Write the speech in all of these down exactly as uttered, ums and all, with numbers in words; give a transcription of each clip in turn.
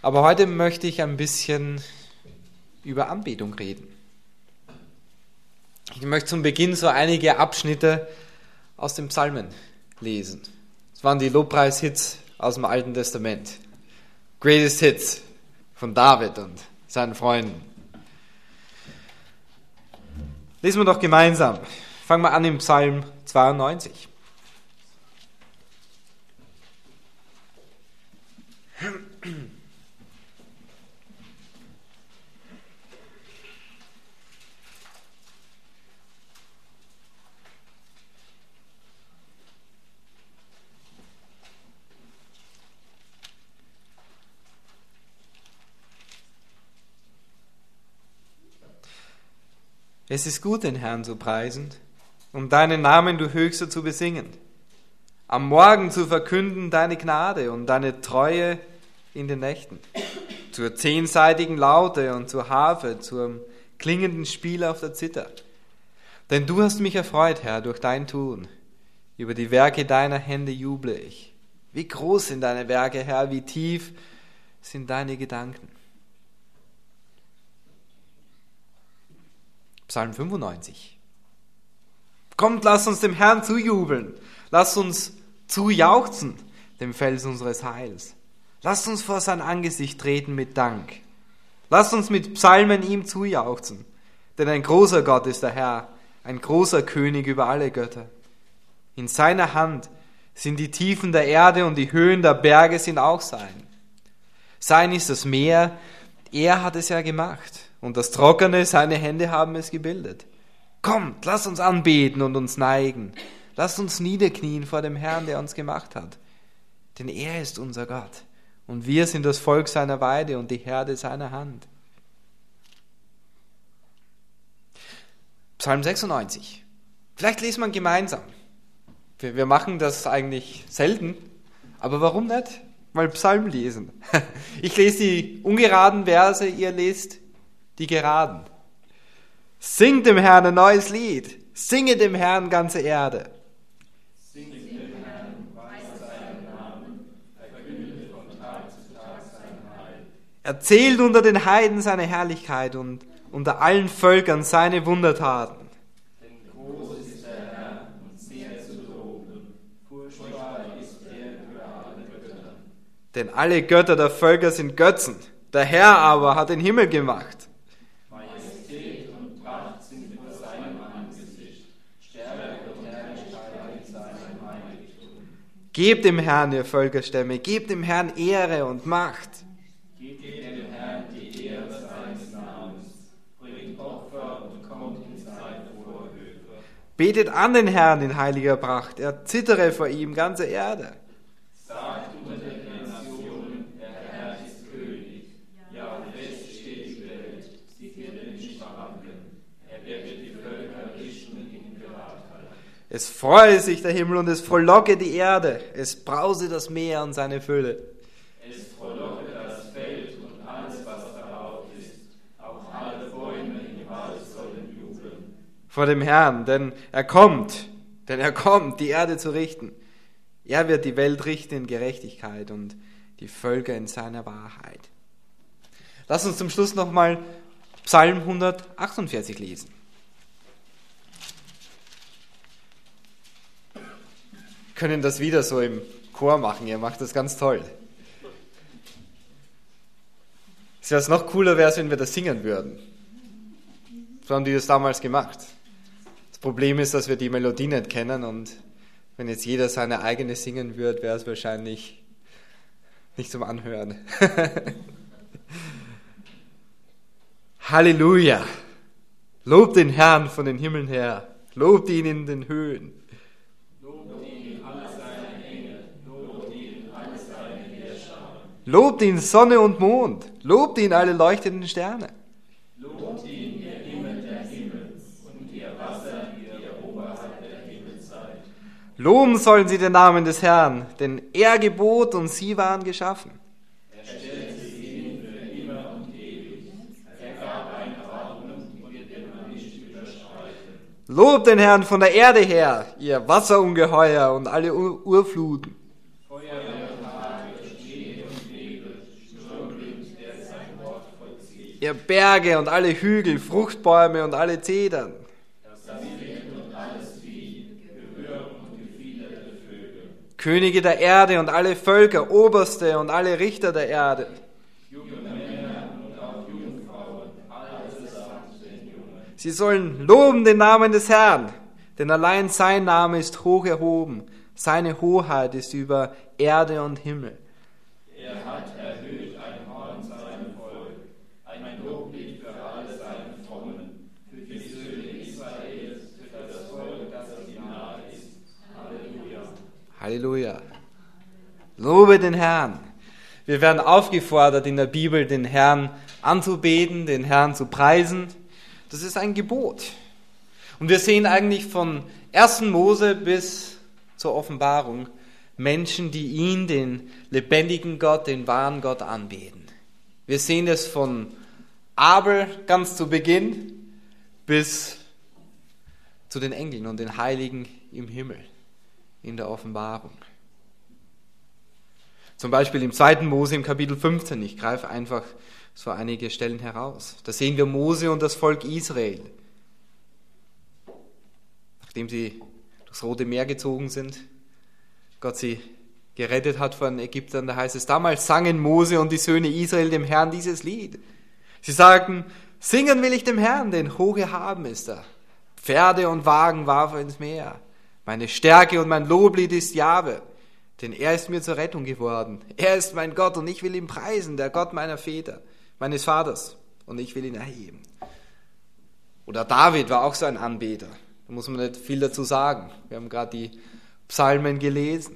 Aber heute möchte ich ein bisschen über Anbetung reden. Ich möchte zum Beginn so einige Abschnitte aus den Psalmen lesen. Das waren die Lobpreishits aus dem Alten Testament. Greatest Hits von David und seinen Freunden. Lesen wir doch gemeinsam. Fangen wir an im Psalm zweiundneunzig. Es ist gut, den Herrn zu preisen und deinen Namen, du Höchster, zu besingen. Am Morgen zu verkünden deine Gnade und deine Treue in den Nächten. Zur zehnseitigen Laute und zur Harfe, zum klingenden Spiel auf der Zither. Denn du hast mich erfreut, Herr, durch dein Tun. Über die Werke deiner Hände juble ich. Wie groß sind deine Werke, Herr, wie tief sind deine Gedanken. Psalm fünfundneunzig. Kommt, lasst uns dem Herrn zujubeln. Lasst uns zujauchzen, dem Fels unseres Heils. Lasst uns vor sein Angesicht treten mit Dank. Lasst uns mit Psalmen ihm zujauchzen. Denn ein großer Gott ist der Herr, ein großer König über alle Götter. In seiner Hand sind die Tiefen der Erde und die Höhen der Berge sind auch sein. Sein ist das Meer, er hat es ja gemacht. Und das Trockene, seine Hände haben es gebildet. Kommt, lasst uns anbeten und uns neigen. Lasst uns niederknien vor dem Herrn, der uns gemacht hat. Denn er ist unser Gott. Und wir sind das Volk seiner Weide und die Herde seiner Hand. Psalm sechsundneunzig. Vielleicht lesen wir ihn gemeinsam. Wir, wir machen das eigentlich selten. Aber warum nicht? Mal Psalm lesen. Ich lese die ungeraden Verse, ihr lest die geraden. Singt dem Herrn ein neues Lied. Singe dem Herrn ganze Erde. Singt dem Herrn, preist seinen Namen, verkündet von Tag zu Tag sein Heil. Erzählt unter den Heiden seine Herrlichkeit und unter allen Völkern seine Wundertaten. Denn groß ist der Herr und sehr zu loben. Furchtbar ist er über alle Götter. Denn alle Götter der Völker sind Götzen. Der Herr aber hat den Himmel gemacht. Majestät und Pracht sind vor seinem Angesicht. Stärke und Herrlichkeit in seinem Heiligtum. Gebt dem Herrn, ihr Völkerstämme, gebt dem Herrn Ehre und Macht. Gebt dem Herrn die Ehre seines Namens. Bringt Opfer und kommt in seine Vorhöfe. Betet an den Herrn in heiliger Pracht, er zittere vor ihm ganze Erde. Sagt unter den Nationen, der Herr ist König. Ja, fest steht die Welt, sie wird nicht wanken. Er wird die Völker richten in Geradheit. Es freue sich der Himmel und es frohlocke die Erde, es brause das Meer und seine Fülle. Es frohlocke das Feld und alles, was darauf ist. Auch alle Bäume im Wald sollen jubeln. Vor dem Herrn, denn er kommt, denn er kommt, die Erde zu richten. Er wird die Welt richten in Gerechtigkeit und die Völker in seiner Wahrheit. Lass uns zum Schluss nochmal Psalm hundertachtundvierzig lesen. Wir können das wieder so im Chor machen, ihr macht das ganz toll. Es wäre noch cooler wäre es, wenn wir das singen würden. So haben die das damals gemacht. Das Problem ist, dass wir die Melodie nicht kennen und wenn jetzt jeder seine eigene singen würde, wäre es wahrscheinlich nicht zum Anhören. Halleluja! Lobt den Herrn von den Himmeln her. Lobt ihn in den Höhen. Lobt ihn alle seine Engel, lobt ihn alle seine Heerscharen. Lobt ihn Sonne und Mond. Lobt ihn alle leuchtenden Sterne. Lobt ihn, ihr Himmel der Himmels und ihr Wasser, ihr oberhalb der Himmel seid. Loben sollen sie den Namen des Herrn, denn er gebot und sie waren geschaffen. Er stellte sie hin für immer und ewig. Er gab eine Ordnung und wird immer nicht überschreiten. Lobt den Herrn von der Erde her, ihr Wasserungeheuer und alle Ur- Urfluten. Feuer und Hagel, Schnee und Nebel, Sturmwind ihr Berge und alle Hügel, Fruchtbäume und alle Zedern. Das Wild und alles Vieh, Gehör und gefiederte Vögel. Könige der Erde und alle Völker, Oberste und alle Richter der Erde. Junge Männer und auch Jungfrauen, allesamt sind Junge. Sie sollen loben den Namen des Herrn, denn allein sein Name ist hoch erhoben. Seine Hoheit ist über Erde und Himmel. Er hat erhöht ein Horn seinem Volk, ein Loblied für alle seine Frommen, für die Söhne Israels, für das Volk, das ihm nahe ist. Halleluja. Halleluja. Lobe den Herrn. Wir werden aufgefordert, in der Bibel den Herrn anzubeten, den Herrn zu preisen. Das ist ein Gebot. Und wir sehen eigentlich von ersten Mose bis zur Offenbarung Menschen, die ihn, den lebendigen Gott, den wahren Gott anbeten. Wir sehen es von Abel ganz zu Beginn bis zu den Engeln und den Heiligen im Himmel in der Offenbarung. Zum Beispiel im zweiten Mose im Kapitel fünfzehn, ich greife einfach so einige Stellen heraus. Da sehen wir Mose und das Volk Israel. Nachdem sie durchs Rote Meer gezogen sind, Gott sie gerettet hat von Ägyptern, da heißt es, damals sangen Mose und die Söhne Israel dem Herrn dieses Lied. Sie sagten, singen will ich dem Herrn, denn hoch erhaben ist er. Pferde und Wagen warf er ins Meer. Meine Stärke und mein Loblied ist Jahwe, denn er ist mir zur Rettung geworden. Er ist mein Gott und ich will ihn preisen, der Gott meiner Väter, meines Vaters, und ich will ihn erheben. Oder David war auch so ein Anbeter. Da muss man nicht viel dazu sagen. Wir haben gerade die Psalmen gelesen.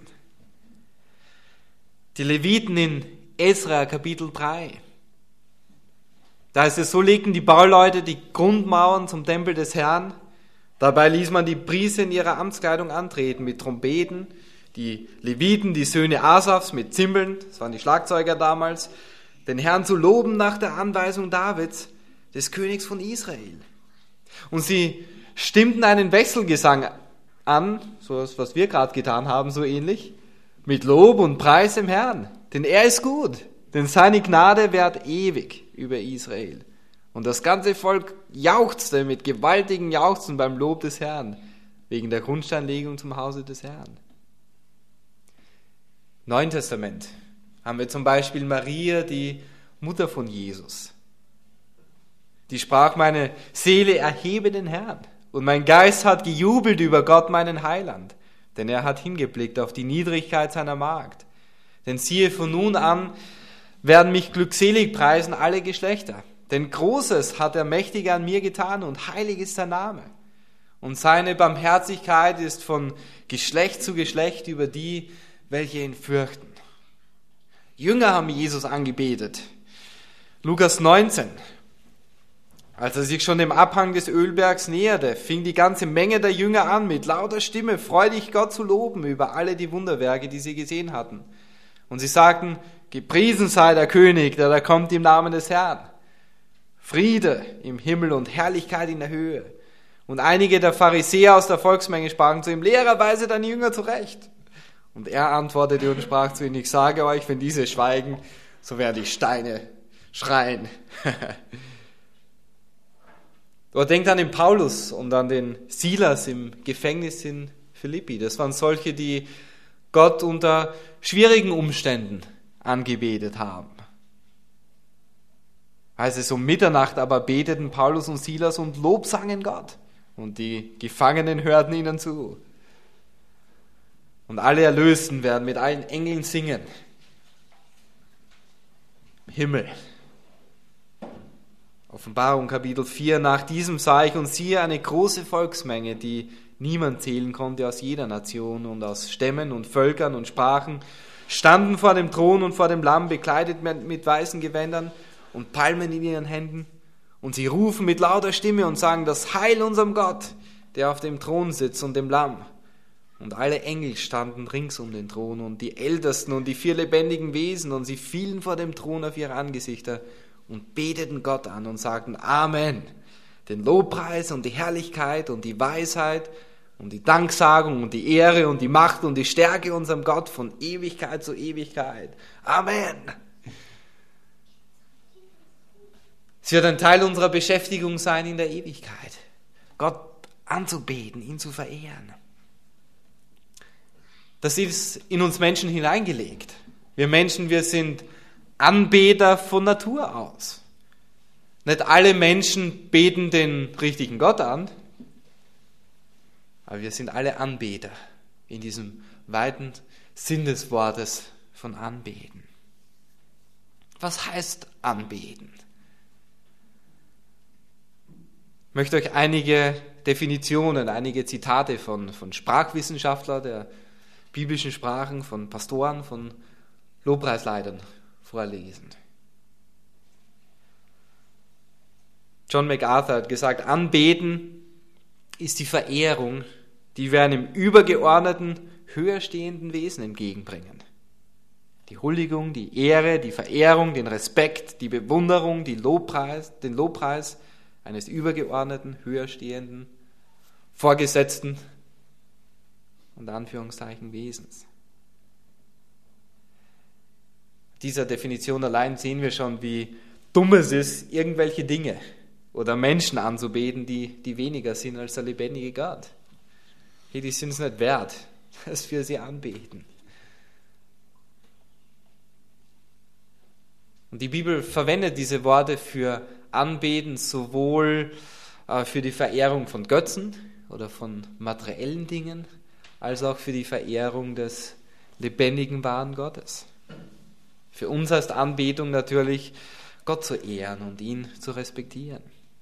Die Leviten in Esra Kapitel drei. Da ist es so, legten die Bauleute die Grundmauern zum Tempel des Herrn. Dabei ließ man die Priester in ihrer Amtskleidung antreten mit Trompeten, die Leviten, die Söhne Asafs mit Zimbeln, das waren die Schlagzeuger damals, den Herrn zu loben nach der Anweisung Davids, des Königs von Israel. Und sie stimmten einen Wechselgesang an, so was wir gerade getan haben, so ähnlich, mit Lob und Preis dem Herrn. Denn er ist gut, denn seine Gnade währt ewig über Israel. Und das ganze Volk jauchzte mit gewaltigen Jauchzen beim Lob des Herrn, wegen der Grundsteinlegung zum Hause des Herrn. Im Neuen Testament haben wir zum Beispiel Maria, die Mutter von Jesus. Die sprach, meine Seele erhebe den Herrn. Und mein Geist hat gejubelt über Gott, meinen Heiland, denn er hat hingeblickt auf die Niedrigkeit seiner Magd. Denn siehe, von nun an werden mich glückselig preisen alle Geschlechter. Denn Großes hat der Mächtige an mir getan und heilig ist sein Name. Und seine Barmherzigkeit ist von Geschlecht zu Geschlecht über die, welche ihn fürchten. Jünger haben Jesus angebetet. Lukas neunzehn. Als er sich schon dem Abhang des Ölbergs näherte, fing die ganze Menge der Jünger an, mit lauter Stimme freudig Gott zu loben über alle die Wunderwerke, die sie gesehen hatten. Und sie sagten, gepriesen sei der König, der da kommt im Namen des Herrn. Friede im Himmel und Herrlichkeit in der Höhe. Und einige der Pharisäer aus der Volksmenge sprachen zu ihm, Lehrer, weise deine Jünger zurecht. Und er antwortete und sprach zu ihnen, ich sage euch, wenn diese schweigen, so werden die Steine schreien. Dort denkt an den Paulus und an den Silas im Gefängnis in Philippi. Das waren solche, die Gott unter schwierigen Umständen angebetet haben. Heißt es, um Mitternacht aber beteten Paulus und Silas und Lob sangen Gott. Und die Gefangenen hörten ihnen zu. Und alle Erlösten werden mit allen Engeln singen. Himmel. Offenbarung Kapitel vier, nach diesem sah ich und siehe eine große Volksmenge, die niemand zählen konnte aus jeder Nation und aus Stämmen und Völkern und Sprachen, standen vor dem Thron und vor dem Lamm, bekleidet mit, mit weißen Gewändern und Palmen in ihren Händen. Und sie rufen mit lauter Stimme und sagen, das Heil unserem Gott, der auf dem Thron sitzt und dem Lamm. Und alle Engel standen rings um den Thron und die Ältesten und die vier lebendigen Wesen, und sie fielen vor dem Thron auf ihre Angesichter und beteten Gott an und sagten Amen. Den Lobpreis und die Herrlichkeit und die Weisheit und die Danksagung und die Ehre und die Macht und die Stärke unserem Gott von Ewigkeit zu Ewigkeit. Amen. Es wird ein Teil unserer Beschäftigung sein in der Ewigkeit, Gott anzubeten, ihn zu verehren. Das ist in uns Menschen hineingelegt. Wir Menschen, wir sind Anbeter von Natur aus. Nicht alle Menschen beten den richtigen Gott an, aber wir sind alle Anbeter in diesem weiten Sinn des Wortes von Anbeten. Was heißt Anbeten? Ich möchte euch einige Definitionen, einige Zitate von, von Sprachwissenschaftlern der biblischen Sprachen, von Pastoren, von Lobpreisleitern vorlesen. John MacArthur hat gesagt, Anbeten ist die Verehrung, die wir einem übergeordneten, höher stehenden Wesen entgegenbringen. Die Huldigung, die Ehre, die Verehrung, den Respekt, die Bewunderung, die Lobpreis, den Lobpreis eines übergeordneten, höher stehenden, vorgesetzten und Anführungszeichen Wesens. Dieser Definition allein sehen wir schon, wie dumm es ist, irgendwelche Dinge oder Menschen anzubeten, die, die weniger sind als der lebendige Gott. Hey, die sind es nicht wert, dass wir sie anbeten. Und die Bibel verwendet diese Worte für Anbeten sowohl äh, für die Verehrung von Götzen oder von materiellen Dingen, als auch für die Verehrung des lebendigen, wahren Gottes. Für uns heißt Anbetung natürlich, Gott zu ehren und ihn zu respektieren.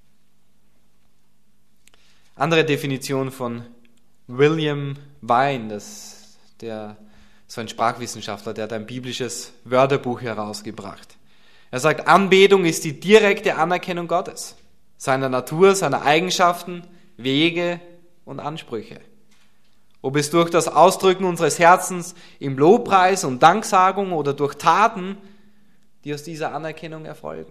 Andere Definition von William Vine, das, der, so ein Sprachwissenschaftler, der hat ein biblisches Wörterbuch herausgebracht. Er sagt, Anbetung ist die direkte Anerkennung Gottes, seiner Natur, seiner Eigenschaften, Wege und Ansprüche. Ob es durch das Ausdrücken unseres Herzens im Lobpreis und Danksagung oder durch Taten, die aus dieser Anerkennung erfolgen.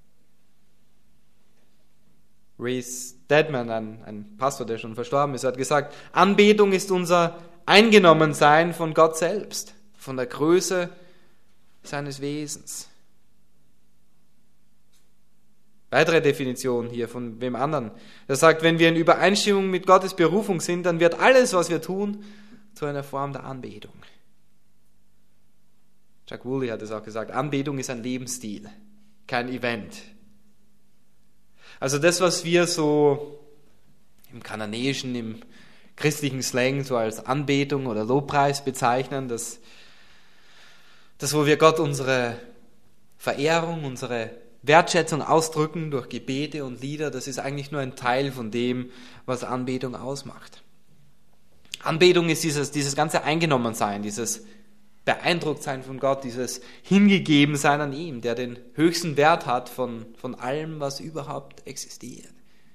Ray Stedman, ein, ein Pastor, der schon verstorben ist, hat gesagt, Anbetung ist unser Eingenommensein von Gott selbst, von der Größe seines Wesens. Weitere Definition hier von wem anderen. Er sagt, wenn wir in Übereinstimmung mit Gottes Berufung sind, dann wird alles, was wir tun, zu einer Form der Anbetung. Chuck Woolley hat es auch gesagt, Anbetung ist ein Lebensstil, kein Event. Also das, was wir so im kananäischen, im christlichen Slang so als Anbetung oder Lobpreis bezeichnen, das, das wo wir Gott unsere Verehrung, unsere Wertschätzung ausdrücken durch Gebete und Lieder, das ist eigentlich nur ein Teil von dem, was Anbetung ausmacht. Anbetung ist dieses, dieses ganze Eingenommensein, dieses Beeindrucktsein von Gott, dieses Hingegebensein an ihm, der den höchsten Wert hat von, von allem, was überhaupt existiert.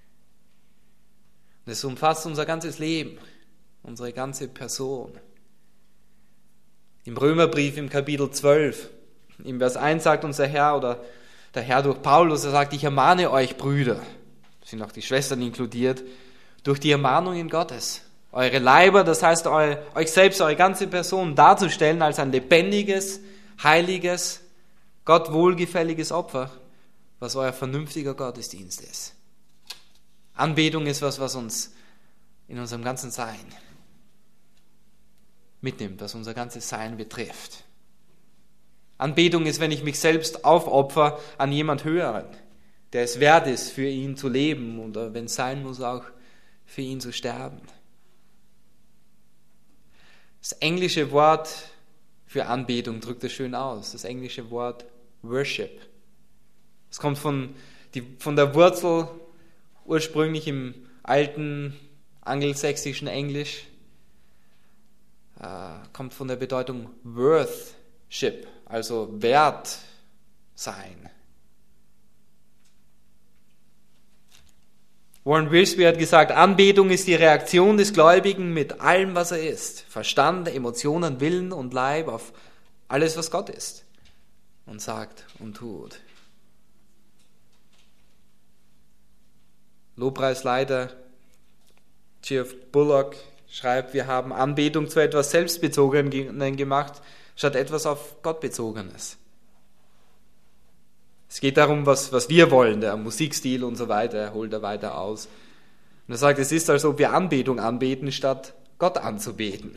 Und es umfasst unser ganzes Leben, unsere ganze Person. Im Römerbrief im Kapitel zwölf, im Vers eins sagt unser Herr, oder der Herr durch Paulus, er sagt, ich ermahne euch, Brüder, da sind auch die Schwestern inkludiert, durch die Ermahnungen Gottes, eure Leiber, das heißt eu, euch selbst, eure ganze Person darzustellen als ein lebendiges, heiliges, Gott wohlgefälliges Opfer, was euer vernünftiger Gottesdienst ist. Anbetung ist was, was uns in unserem ganzen Sein mitnimmt, was unser ganzes Sein betrifft. Anbetung ist, wenn ich mich selbst aufopfer an jemand Höheren, der es wert ist, für ihn zu leben oder wenn es sein muss, auch für ihn zu sterben. Das englische Wort für Anbetung drückt das schön aus, das englische Wort Worship. Es kommt von, die, von der Wurzel ursprünglich im alten angelsächsischen Englisch, äh, kommt von der Bedeutung Worthship, also wert sein. Warren Wiersbe hat gesagt, Anbetung ist die Reaktion des Gläubigen mit allem, was er ist. Verstand, Emotionen, Willen und Leib auf alles, was Gott ist und sagt und tut. Lobpreisleiter Jeff Bullock schreibt, wir haben Anbetung zu etwas Selbstbezogenen gemacht, statt etwas auf Gott Bezogenes. Es geht darum, was, was wir wollen, der Musikstil und so weiter, er holt er weiter aus. Und er sagt, es ist, als ob wir Anbetung anbeten, statt Gott anzubeten.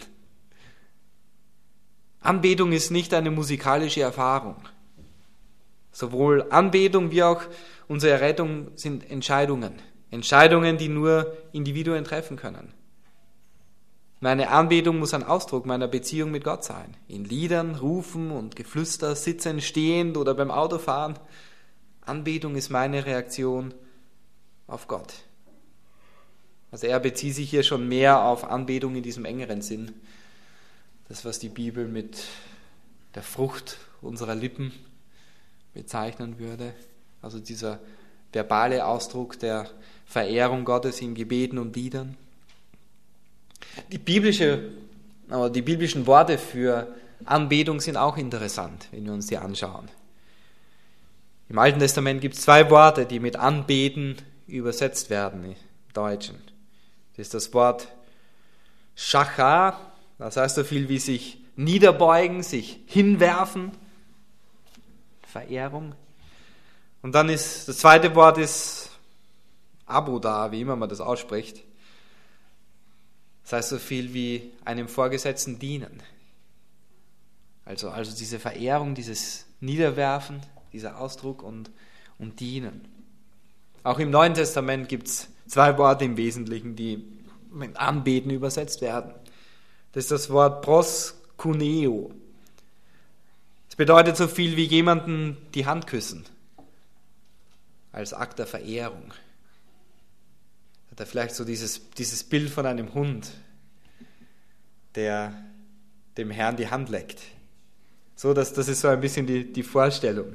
Anbetung ist nicht eine musikalische Erfahrung. Sowohl Anbetung wie auch unsere Errettung sind Entscheidungen. Entscheidungen, die nur Individuen treffen können. Meine Anbetung muss ein Ausdruck meiner Beziehung mit Gott sein. In Liedern, Rufen und Geflüster, sitzend, stehend oder beim Autofahren. Anbetung ist meine Reaktion auf Gott. Also er bezieht sich hier schon mehr auf Anbetung in diesem engeren Sinn. Das, was die Bibel mit der Frucht unserer Lippen bezeichnen würde. Also dieser verbale Ausdruck der Verehrung Gottes in Gebeten und Liedern. Die, biblische, aber die biblischen Worte für Anbetung sind auch interessant, wenn wir uns die anschauen. Im Alten Testament gibt es zwei Worte, die mit Anbeten übersetzt werden im Deutschen. Das ist das Wort Shachar, das heißt so viel wie sich niederbeugen, sich hinwerfen, Verehrung. Und dann ist das zweite Wort ist Aboda, wie immer man das ausspricht. Das heißt so viel wie einem Vorgesetzten dienen. Also, also diese Verehrung, dieses Niederwerfen, dieser Ausdruck und, und dienen. Auch im Neuen Testament gibt es zwei Worte im Wesentlichen, die mit Anbeten übersetzt werden. Das ist das Wort proskuneo. Das bedeutet so viel wie jemanden die Hand küssen, als Akt der Verehrung. Hat er vielleicht so dieses, dieses Bild von einem Hund, der dem Herrn die Hand leckt. So, das, das ist so ein bisschen die, die Vorstellung.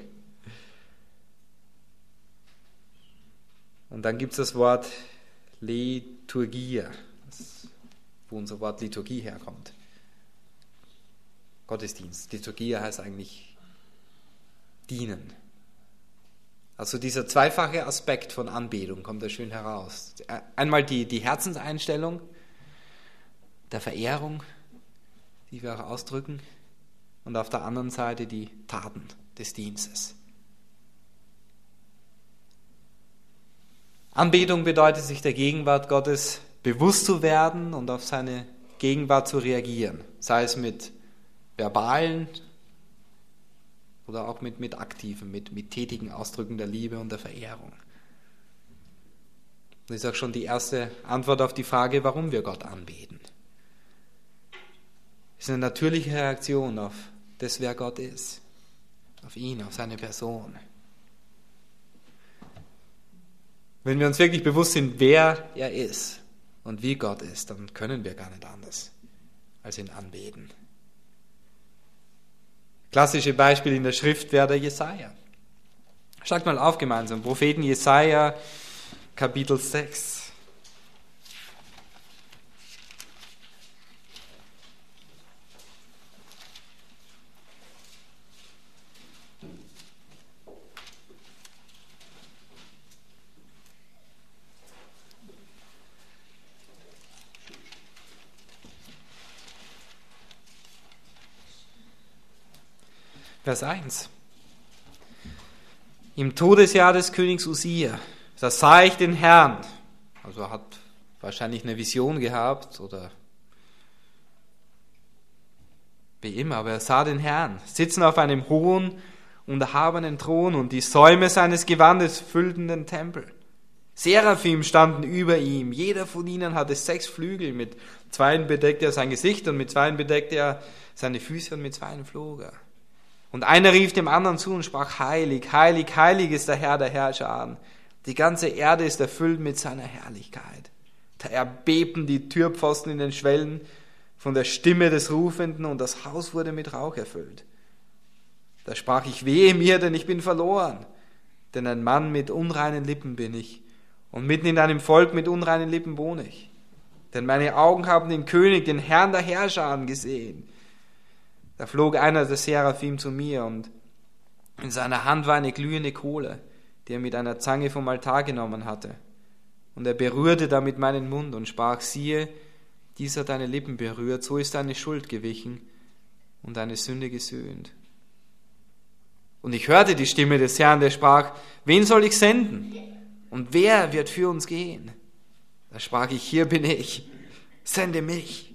Und dann gibt es das Wort Liturgia, wo unser Wort Liturgie herkommt. Gottesdienst. Liturgia heißt eigentlich dienen. Also dieser zweifache Aspekt von Anbetung kommt da schön heraus. Einmal die, die Herzenseinstellung der Verehrung, die wir auch ausdrücken, und auf der anderen Seite die Taten des Dienstes. Anbetung bedeutet, sich der Gegenwart Gottes bewusst zu werden und auf seine Gegenwart zu reagieren, sei es mit verbalen oder auch mit, mit aktiven, mit, mit tätigen Ausdrücken der Liebe und der Verehrung. Das ist auch schon die erste Antwort auf die Frage, warum wir Gott anbeten. Es ist eine natürliche Reaktion auf das, wer Gott ist, auf ihn, auf seine Person. Wenn wir uns wirklich bewusst sind, wer er ist und wie Gott ist, dann können wir gar nicht anders als ihn anbeten. Klassische Beispiel in der Schrift wäre der Jesaja. Schlagt mal auf gemeinsam, Propheten Jesaja, Kapitel sechs. Vers eins. Im Todesjahr des Königs Usia, da sah ich den Herrn, also er hat wahrscheinlich eine Vision gehabt oder wie immer, aber er sah den Herrn sitzen auf einem hohen und erhabenen Thron und die Säume seines Gewandes füllten den Tempel. Seraphim standen über ihm, jeder von ihnen hatte sechs Flügel, mit zweien bedeckte er sein Gesicht und mit zweien bedeckte er seine Füße und mit zweien flog er. Und einer rief dem anderen zu und sprach, heilig, heilig, heilig ist der Herr der Herrscher. Die ganze Erde ist erfüllt mit seiner Herrlichkeit. Da erbebten die Türpfosten in den Schwellen von der Stimme des Rufenden und das Haus wurde mit Rauch erfüllt. Da sprach ich, wehe mir, denn ich bin verloren. Denn ein Mann mit unreinen Lippen bin ich und mitten in einem Volk mit unreinen Lippen wohne ich. Denn meine Augen haben den König, den Herrn der Herrscher gesehen. Da flog einer der Seraphim zu mir und in seiner Hand war eine glühende Kohle, die er mit einer Zange vom Altar genommen hatte. Und er berührte damit meinen Mund und sprach, siehe, dies hat deine Lippen berührt, so ist deine Schuld gewichen und deine Sünde gesöhnt. Und ich hörte die Stimme des Herrn, der sprach, wen soll ich senden? Und wer wird für uns gehen? Da sprach ich, hier bin ich, sende mich.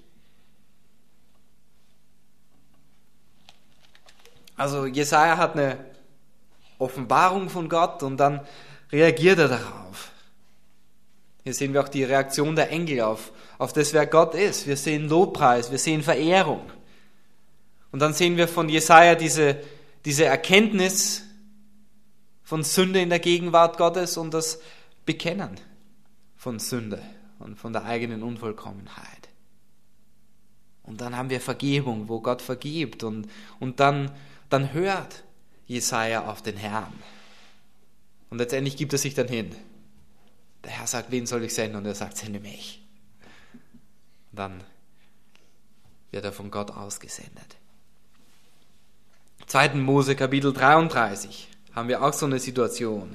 Also Jesaja hat eine Offenbarung von Gott und dann reagiert er darauf. Hier sehen wir auch die Reaktion der Engel auf, auf das, wer Gott ist. Wir sehen Lobpreis, wir sehen Verehrung. Und dann sehen wir von Jesaja diese, diese Erkenntnis von Sünde in der Gegenwart Gottes und das Bekennen von Sünde und von der eigenen Unvollkommenheit. Und dann haben wir Vergebung, wo Gott vergibt und, und dann, dann hört Jesaja auf den Herrn. Und letztendlich gibt er sich dann hin. Der Herr sagt, wen soll ich senden? Und er sagt, sende mich. Und dann wird er von Gott ausgesendet. zweiten Mose Kapitel dreiunddreißig haben wir auch so eine Situation.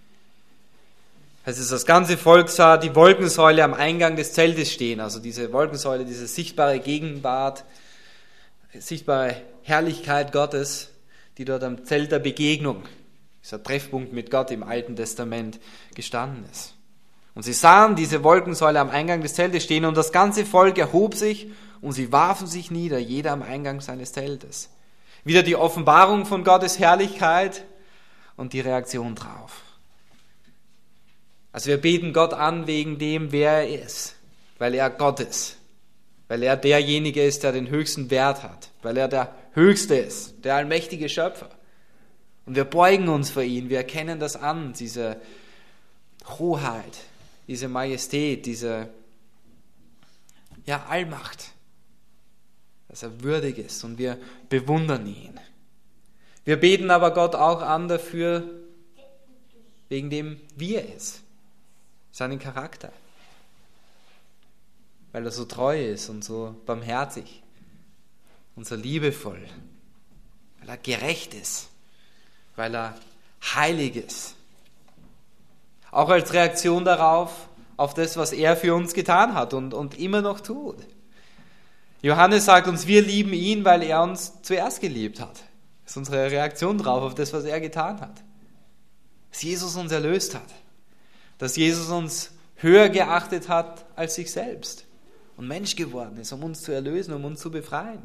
Es ist das ganze Volk sah die Wolkensäule am Eingang des Zeltes stehen, also diese Wolkensäule, diese sichtbare Gegenwart, sichtbare Herrlichkeit Gottes, die dort am Zelt der Begegnung, dieser Treffpunkt mit Gott im Alten Testament gestanden ist. Und sie sahen diese Wolkensäule am Eingang des Zeltes stehen und das ganze Volk erhob sich und sie warfen sich nieder, jeder am Eingang seines Zeltes. Wieder die Offenbarung von Gottes Herrlichkeit und die Reaktion drauf. Also wir beten Gott an wegen dem, wer er ist, weil er Gott ist, weil er derjenige ist, der den höchsten Wert hat, weil er der Höchste ist, der allmächtige Schöpfer. Und wir beugen uns vor ihn, wir erkennen das an, diese Hoheit, diese Majestät, diese ja, Allmacht, dass er würdig ist und wir bewundern ihn. Wir beten aber Gott auch an dafür, wegen dem, wie er ist, seinen Charakter, weil er so treu ist und so barmherzig und so liebevoll, weil er gerecht ist, weil er heilig ist. Auch als Reaktion darauf, auf das, was er für uns getan hat und, und immer noch tut. Johannes sagt uns, wir lieben ihn, weil er uns zuerst geliebt hat. Das ist unsere Reaktion darauf, auf das, was er getan hat. Dass Jesus uns erlöst hat. Dass Jesus uns höher geachtet hat als sich selbst und Mensch geworden ist, um uns zu erlösen, um uns zu befreien.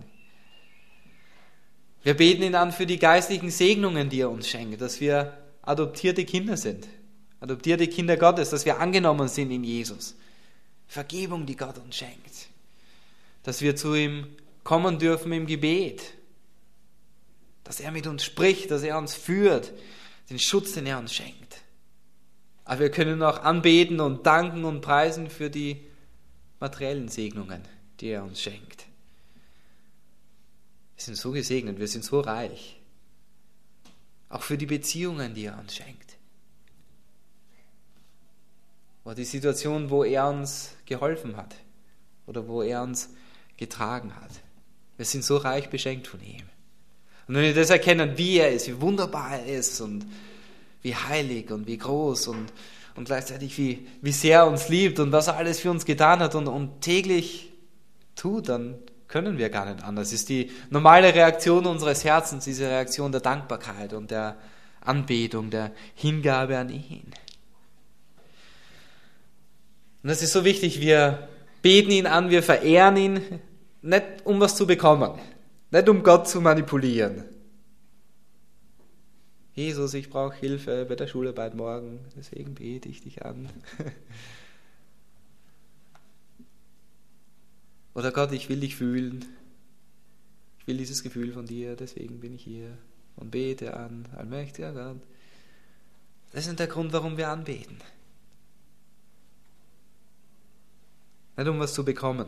Wir beten ihn an für die geistlichen Segnungen, die er uns schenkt, dass wir adoptierte Kinder sind, adoptierte Kinder Gottes, dass wir angenommen sind in Jesus. Vergebung, die Gott uns schenkt. Dass wir zu ihm kommen dürfen im Gebet. Dass er mit uns spricht, dass er uns führt, den Schutz, den er uns schenkt. Aber wir können auch anbeten und danken und preisen für die materiellen Segnungen, die er uns schenkt. Wir sind so gesegnet, wir sind so reich. Auch für die Beziehungen, die er uns schenkt. Oder die Situation, wo er uns geholfen hat oder wo er uns getragen hat. Wir sind so reich beschenkt von ihm. Und wenn wir das erkennen, wie er ist, wie wunderbar er ist und wie heilig und wie groß und, und gleichzeitig wie, wie sehr er uns liebt und was er alles für uns getan hat und, und täglich tut, dann können wir gar nicht anders. Das ist die normale Reaktion unseres Herzens, diese Reaktion der Dankbarkeit und der Anbetung, der Hingabe an ihn. Und das ist so wichtig, wir beten ihn an, wir verehren ihn, nicht um was zu bekommen, nicht um Gott zu manipulieren. Jesus, ich brauche Hilfe bei der Schularbeit morgen, deswegen bete ich dich an. Oder Gott, ich will dich fühlen, ich will dieses Gefühl von dir, deswegen bin ich hier und bete an, allmächtiger Gott. Das ist nicht der Grund, warum wir anbeten. Nicht um was zu bekommen,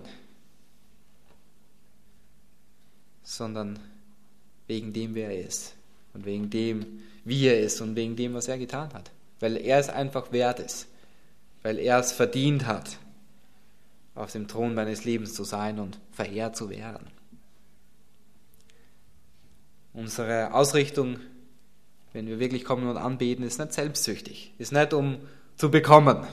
sondern wegen dem, wer er ist und wegen dem, wie er ist und wegen dem, was er getan hat. Weil er es einfach wert ist, weil er es verdient hat, auf dem Thron meines Lebens zu sein und verehrt zu werden. Unsere Ausrichtung, wenn wir wirklich kommen und anbeten, ist nicht selbstsüchtig, ist nicht um zu bekommen.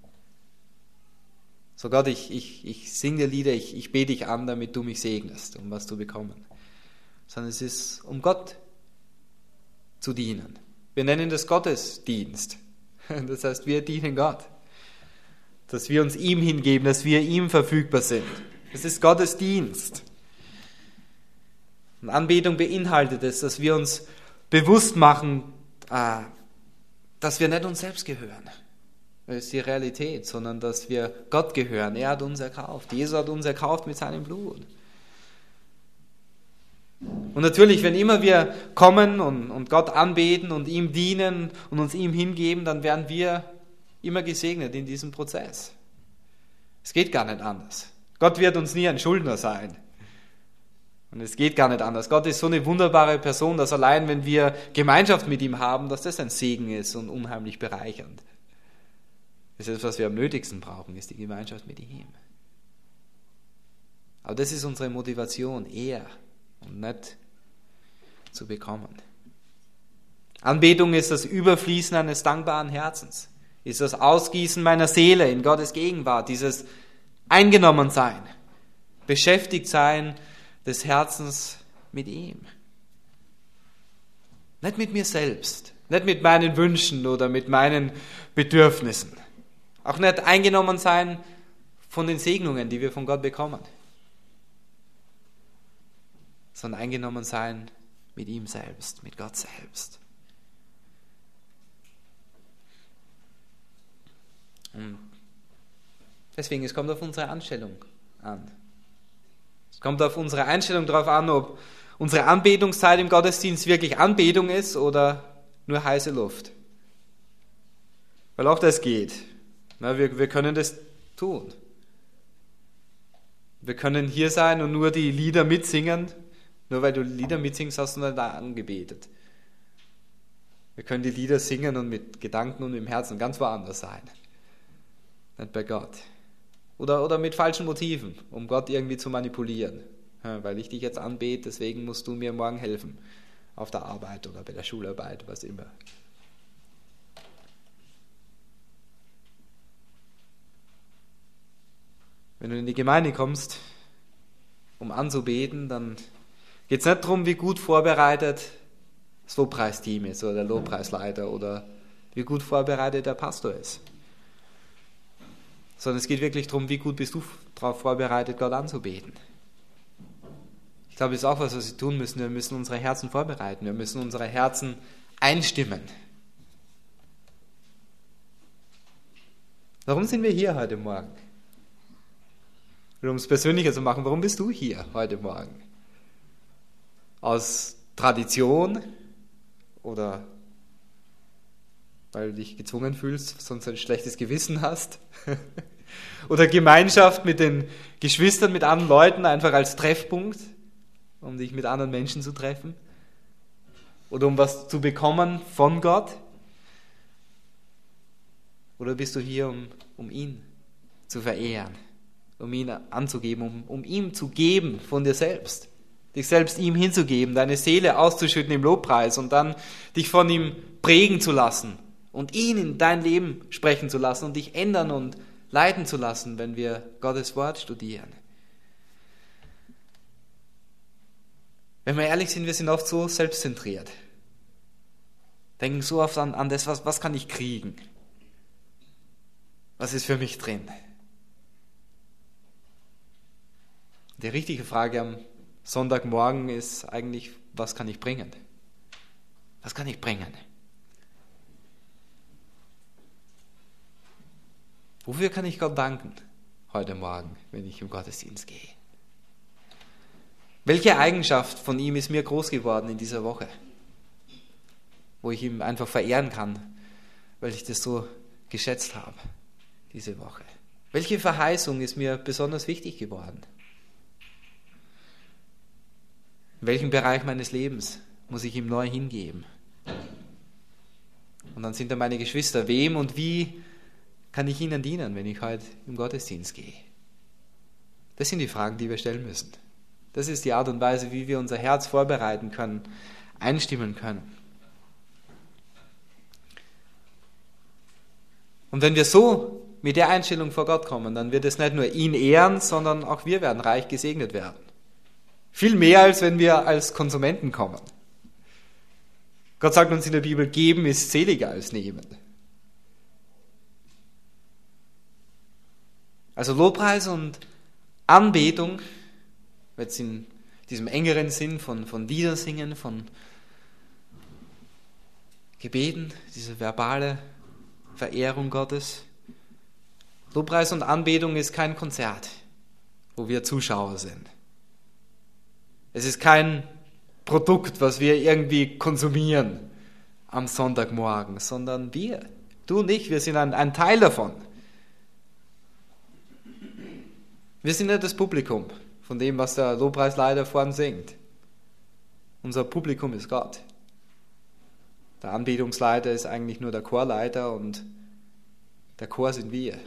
So Gott, ich, ich, ich singe dir Lieder, ich, ich bete dich an, damit du mich segnest, um was zu bekommen. Sondern es ist, um Gott zu dienen. Wir nennen das Gottesdienst. Das heißt, wir dienen Gott. Dass wir uns ihm hingeben, dass wir ihm verfügbar sind. Es ist Gottesdienst. Und Anbetung beinhaltet es, dass wir uns bewusst machen, dass wir nicht uns selbst gehören. Das ist die Realität, sondern dass wir Gott gehören. Er hat uns erkauft. Jesus hat uns erkauft mit seinem Blut. Und natürlich, wenn immer wir kommen und, und Gott anbeten und ihm dienen und uns ihm hingeben, dann werden wir immer gesegnet in diesem Prozess. Es geht gar nicht anders. Gott wird uns nie ein Schuldner sein. Und es geht gar nicht anders. Gott ist so eine wunderbare Person, dass allein, wenn wir Gemeinschaft mit ihm haben, dass das ein Segen ist und unheimlich bereichernd. Das ist das, was wir am nötigsten brauchen, ist die Gemeinschaft mit ihm. Aber das ist unsere Motivation, er und nicht zu bekommen. Anbetung ist das Überfließen eines dankbaren Herzens, ist das Ausgießen meiner Seele in Gottes Gegenwart, dieses Eingenommensein, Beschäftigtsein des Herzens mit ihm. Nicht mit mir selbst, nicht mit meinen Wünschen oder mit meinen Bedürfnissen. Auch nicht eingenommen sein von den Segnungen, die wir von Gott bekommen, sondern eingenommen sein mit ihm selbst, mit Gott selbst. Und deswegen, es kommt auf unsere Einstellung an. Es kommt auf unsere Einstellung darauf an, ob unsere Anbetungszeit im Gottesdienst wirklich Anbetung ist oder nur heiße Luft. Weil auch das geht. Na, wir, wir können das tun. Wir können hier sein und nur die Lieder mitsingen. Nur weil du Lieder mitsingst, hast du nicht angebetet. Wir können die Lieder singen und mit Gedanken und im Herzen ganz woanders sein. Nicht bei Gott. Oder, oder mit falschen Motiven, um Gott irgendwie zu manipulieren. Ja, weil ich dich jetzt anbete, deswegen musst du mir morgen helfen. Auf der Arbeit oder bei der Schularbeit, was immer. Wenn du in die Gemeinde kommst, um anzubeten, dann geht es nicht darum, wie gut vorbereitet das Lobpreisteam ist oder der Lobpreisleiter oder wie gut vorbereitet der Pastor ist. Sondern es geht wirklich darum, wie gut bist du darauf vorbereitet, Gott anzubeten. Ich glaube, das ist auch was, was wir tun müssen. Wir müssen unsere Herzen vorbereiten. Wir müssen unsere Herzen einstimmen. Warum sind wir hier heute Morgen? Um es persönlicher zu machen, warum bist du hier heute Morgen? Aus Tradition oder weil du dich gezwungen fühlst, sonst ein schlechtes Gewissen hast? Oder Gemeinschaft mit den Geschwistern, mit anderen Leuten, einfach als Treffpunkt, um dich mit anderen Menschen zu treffen? Oder um was zu bekommen von Gott? Oder bist du hier, um, um ihn zu verehren, um ihn anzugeben, um, um ihm zu geben von dir selbst? Dich selbst ihm hinzugeben, deine Seele auszuschütten im Lobpreis und dann dich von ihm prägen zu lassen und ihn in dein Leben sprechen zu lassen und dich ändern und leiten zu lassen, wenn wir Gottes Wort studieren. Wenn wir ehrlich sind, wir sind oft so selbstzentriert. Denken so oft an, an das, was, was kann ich kriegen? Was ist für mich drin? Die richtige Frage am Sonntagmorgen ist eigentlich, was kann ich bringen? Was kann ich bringen? Wofür kann ich Gott danken heute Morgen, wenn ich im Gottesdienst gehe? Welche Eigenschaft von ihm ist mir groß geworden in dieser Woche, wo ich ihm einfach verehren kann, weil ich das so geschätzt habe, diese Woche? Welche Verheißung ist mir besonders wichtig geworden? In welchem Bereich meines Lebens muss ich ihm neu hingeben? Und dann sind da meine Geschwister. Wem und wie kann ich ihnen dienen, wenn ich heute im Gottesdienst gehe? Das sind die Fragen, die wir stellen müssen. Das ist die Art und Weise, wie wir unser Herz vorbereiten können, einstimmen können. Und wenn wir so mit der Einstellung vor Gott kommen, dann wird es nicht nur ihn ehren, sondern auch wir werden reich gesegnet werden. Viel mehr, als wenn wir als Konsumenten kommen. Gott sagt uns in der Bibel, geben ist seliger als nehmen. Also Lobpreis und Anbetung, jetzt in diesem engeren Sinn von, von Liedersingen, von Gebeten, diese verbale Verehrung Gottes. Lobpreis und Anbetung ist kein Konzert, wo wir Zuschauer sind. Es ist kein Produkt, was wir irgendwie konsumieren am Sonntagmorgen, sondern wir, du und ich, wir sind ein, ein Teil davon. Wir sind nicht das Publikum von dem, was der Lobpreisleiter vorn singt. Unser Publikum ist Gott. Der Anbetungsleiter ist eigentlich nur der Chorleiter und der Chor sind wir.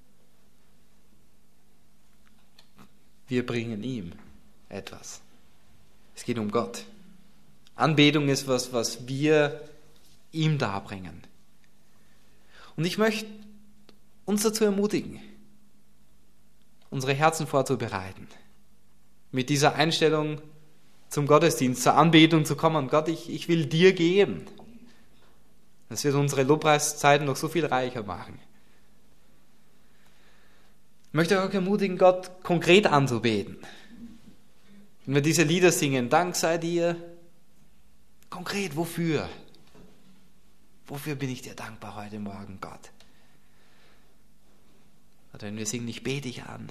Wir bringen ihm etwas. Es geht um Gott. Anbetung ist was, was wir ihm darbringen. Und ich möchte uns dazu ermutigen, unsere Herzen vorzubereiten, mit dieser Einstellung zum Gottesdienst, zur Anbetung zu kommen. Gott, ich, ich will dir geben. Das wird unsere Lobpreiszeiten noch so viel reicher machen. Ich möchte euch auch ermutigen, Gott konkret anzubeten. Wenn wir diese Lieder singen, Dank sei dir, konkret, wofür? Wofür bin ich dir dankbar heute Morgen, Gott? Oder wenn wir singen, ich bete dich an.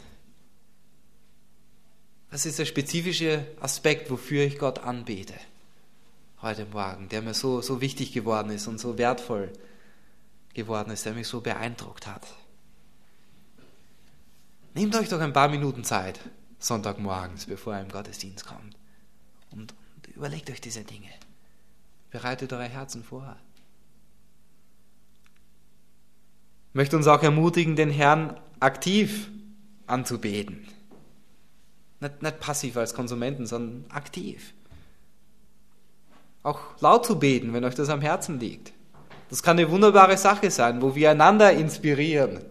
Was ist der spezifische Aspekt, wofür ich Gott anbete heute Morgen, der mir so, so wichtig geworden ist und so wertvoll geworden ist, der mich so beeindruckt hat? Nehmt euch doch ein paar Minuten Zeit, Sonntagmorgens, bevor ihr im Gottesdienst kommt, und, und überlegt euch diese Dinge. Bereitet eure Herzen vor. Ich möchte uns auch ermutigen, den Herrn aktiv anzubeten. Nicht, nicht passiv als Konsumenten, sondern aktiv. Auch laut zu beten, wenn euch das am Herzen liegt. Das kann eine wunderbare Sache sein, wo wir einander inspirieren,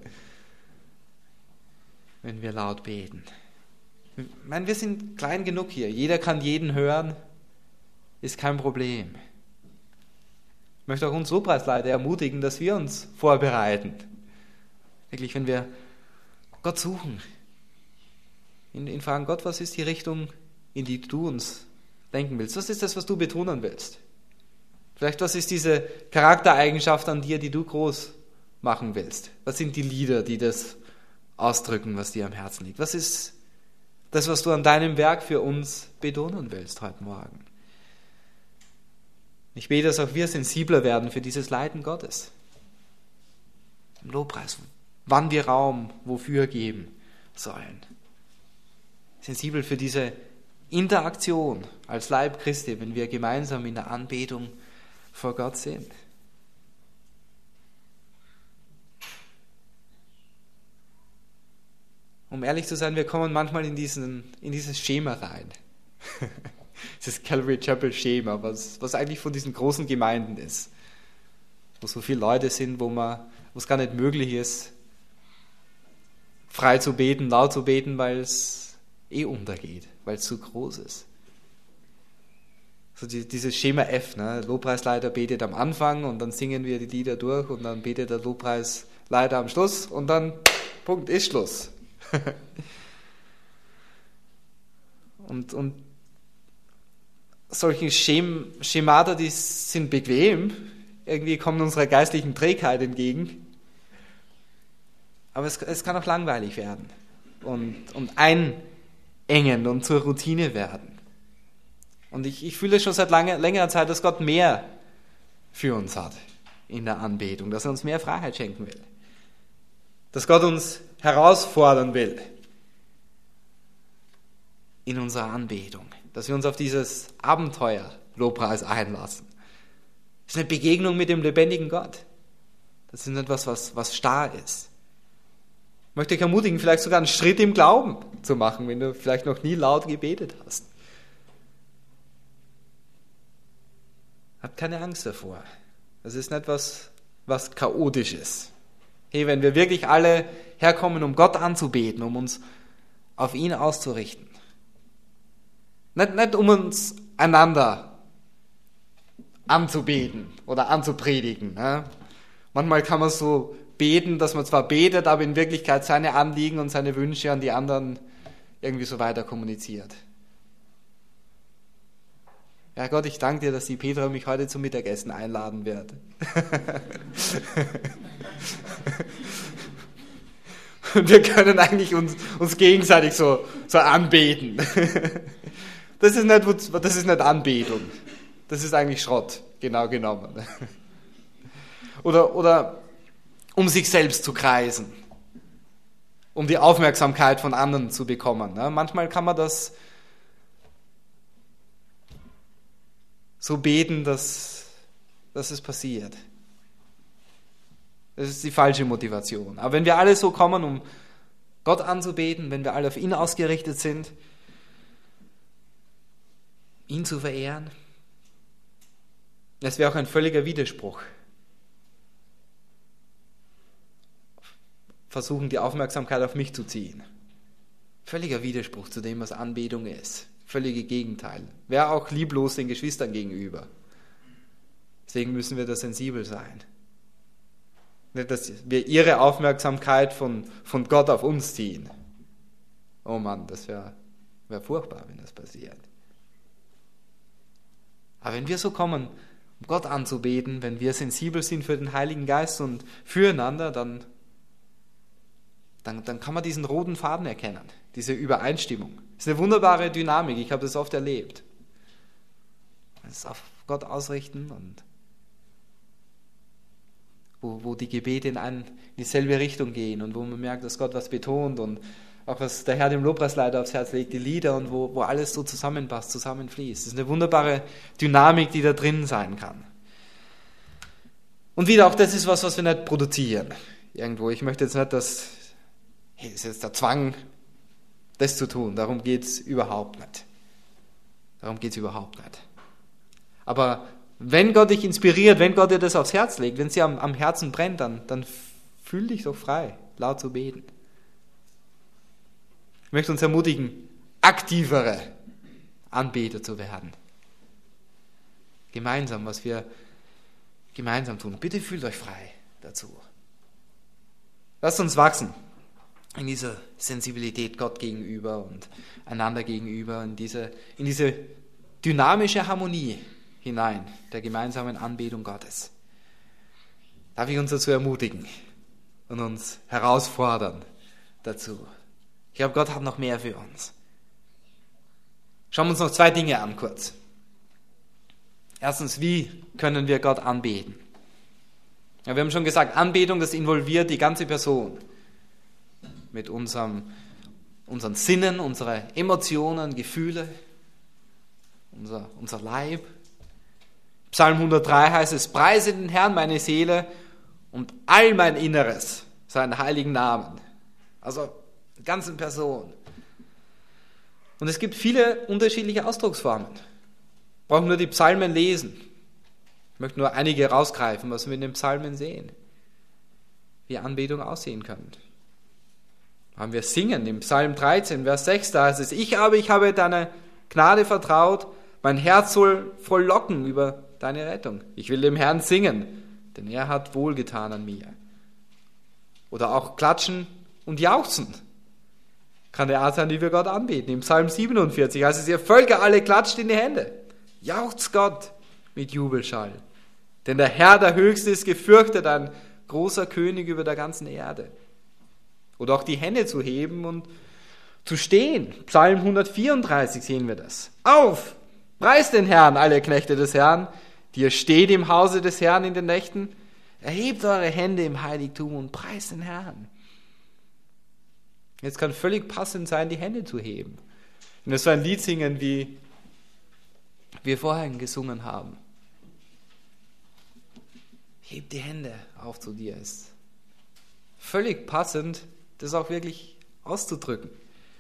wenn wir laut beten. Ich meine, wir sind klein genug hier. Jeder kann jeden hören, ist kein Problem. Ich möchte auch uns Lobpreisleiter ermutigen, dass wir uns vorbereiten. Wirklich, wenn wir Gott suchen, ihn, ihn fragen, Gott, was ist die Richtung, in die du uns denken willst? Was ist das, was du betonen willst? Vielleicht, was ist diese Charaktereigenschaft an dir, die du groß machen willst? Was sind die Lieder, die das ausdrücken, was dir am Herzen liegt? Was ist das, was du an deinem Werk für uns betonen willst heute Morgen? Ich bete, dass auch wir sensibler werden für dieses Leiten Gottes. Im Lobpreis, wann wir Raum wofür geben sollen. Sensibel für diese Interaktion als Leib Christi, wenn wir gemeinsam in der Anbetung vor Gott sind. Um ehrlich zu sein, wir kommen manchmal in, diesen, in dieses Schema rein. Dieses Calvary Chapel Schema, was, was eigentlich von diesen großen Gemeinden ist. Wo so viele Leute sind, wo, man, wo es gar nicht möglich ist, frei zu beten, laut zu beten, weil es eh untergeht, weil es zu groß ist. So die, dieses Schema F, ne? Lobpreisleiter betet am Anfang und dann singen wir die Lieder durch und dann betet der Lobpreisleiter am Schluss und dann, Punkt, ist Schluss. und, und solche Schem, Schemata, die sind bequem, irgendwie kommen unserer geistlichen Trägheit entgegen, aber es, es kann auch langweilig werden und, und einengend und zur Routine werden. Und ich, ich fühle schon seit lange, längerer Zeit, dass Gott mehr für uns hat in der Anbetung, dass er uns mehr Freiheit schenken will. Dass Gott uns herausfordern will in unserer Anbetung. Dass wir uns auf dieses Abenteuer Lobpreis einlassen. Das ist eine Begegnung mit dem lebendigen Gott. Das ist nicht etwas, was, was starr ist. Ich möchte dich ermutigen, vielleicht sogar einen Schritt im Glauben zu machen, wenn du vielleicht noch nie laut gebetet hast. Habt keine Angst davor. Das ist nicht was, was chaotisch ist. Hey, wenn wir wirklich alle herkommen, um Gott anzubeten, um uns auf ihn auszurichten. Nicht, nicht um uns einander anzubeten oder anzupredigen. Ne? Manchmal kann man so beten, dass man zwar betet, aber in Wirklichkeit seine Anliegen und seine Wünsche an die anderen irgendwie so weiter kommuniziert. Ja Gott, ich danke dir, dass die Petra mich heute zum Mittagessen einladen wird. Und wir können eigentlich uns, uns gegenseitig so, so anbeten. Das ist nicht, das ist nicht Anbetung. Das ist eigentlich Schrott, genau genommen. Oder, oder um sich selbst zu kreisen. Um die Aufmerksamkeit von anderen zu bekommen. Manchmal kann man das so beten, dass, dass es passiert. Das ist die falsche Motivation. Aber wenn wir alle so kommen, um Gott anzubeten, wenn wir alle auf ihn ausgerichtet sind, ihn zu verehren, das wäre auch ein völliger Widerspruch. Versuchen, die Aufmerksamkeit auf mich zu ziehen. Völliger Widerspruch zu dem, was Anbetung ist. Völlige Gegenteil. Wäre auch lieblos den Geschwistern gegenüber. Deswegen müssen wir da sensibel sein. Nicht, dass wir ihre Aufmerksamkeit von, von Gott auf uns ziehen. Oh Mann, das wäre wär furchtbar, wenn das passiert. Aber wenn wir so kommen, um Gott anzubeten, wenn wir sensibel sind für den Heiligen Geist und füreinander, dann, dann, dann kann man diesen roten Faden erkennen, diese Übereinstimmung. Das ist eine wunderbare Dynamik, ich habe das oft erlebt. Es auf Gott ausrichten und wo, wo die Gebete in, ein, in dieselbe Richtung gehen und wo man merkt, dass Gott was betont und auch was der Herr dem Lobpreisleiter aufs Herz legt, die Lieder und wo, wo alles so zusammenpasst, zusammenfließt. Das ist eine wunderbare Dynamik, die da drin sein kann. Und wieder, auch das ist was, was wir nicht produzieren. Irgendwo, ich möchte jetzt nicht, dass, hey, das ist jetzt der Zwang, das zu tun. Darum geht es überhaupt nicht. Darum geht es überhaupt nicht. Aber wenn Gott dich inspiriert, wenn Gott dir das aufs Herz legt, wenn es dir am, am Herzen brennt, dann, dann fühl dich doch frei, laut zu beten. Ich möchte uns ermutigen, aktivere Anbeter zu werden. Gemeinsam, was wir gemeinsam tun. Bitte fühlt euch frei dazu. Lasst uns wachsen in dieser Sensibilität Gott gegenüber und einander gegenüber, in diese, in diese dynamische Harmonie hinein, der gemeinsamen Anbetung Gottes. Darf ich uns dazu ermutigen und uns herausfordern dazu. Ich glaube, Gott hat noch mehr für uns. Schauen wir uns noch zwei Dinge an, kurz. Erstens, wie können wir Gott anbeten? Ja, wir haben schon gesagt, Anbetung, das involviert die ganze Person. Mit unserem, unseren Sinnen, unsere Emotionen, Gefühle, unser, unser Leib. Psalm hundertdrei heißt es, preise den Herrn meine Seele und all mein Inneres, seinen heiligen Namen. Also die ganze Person. Und es gibt viele unterschiedliche Ausdrucksformen. Wir brauchen nur die Psalmen lesen. Ich möchte nur einige rausgreifen, was wir in den Psalmen sehen. Wie Anbetung aussehen kann. Haben wir Singen im Psalm dreizehn, Vers sechs, da heißt es, ich aber, ich habe deine Gnade vertraut, mein Herz soll frohlocken über deine Rettung. Ich will dem Herrn singen, denn er hat wohlgetan an mir. Oder auch klatschen und jauchzen. Kann der Art sein, die wir Gott anbeten. Im Psalm siebenundvierzig heißt es, ihr Völker alle klatscht in die Hände. Jauchzt Gott mit Jubelschall. Denn der Herr, der Höchste, ist gefürchtet, ein großer König über der ganzen Erde. Oder auch die Hände zu heben und zu stehen. Psalm hundertvierunddreißig sehen wir das. Auf! Preist den Herrn, alle Knechte des Herrn, die ihr steht im Hause des Herrn in den Nächten. Erhebt eure Hände im Heiligtum und preist den Herrn. Jetzt kann völlig passend sein, die Hände zu heben. Und das so ein Lied singen, wie wir vorhin gesungen haben. Hebt die Hände auf zu dir. Ist völlig passend, das auch wirklich auszudrücken.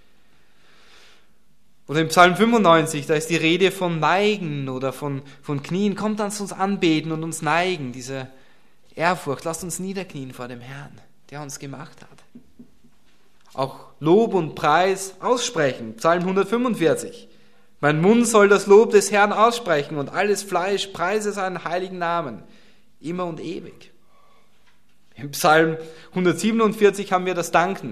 Oder im Psalm fünfundneunzig, da ist die Rede von Neigen oder von, von Knien. Kommt, lasst uns anbeten und uns neigen. Diese Ehrfurcht, lasst uns niederknien vor dem Herrn, der uns gemacht hat. Auch Lob und Preis aussprechen. Psalm hundertfünfundvierzig. Mein Mund soll das Lob des Herrn aussprechen und alles Fleisch preise seinen heiligen Namen, immer und ewig. Im Psalm hundertsiebenundvierzig haben wir das Danken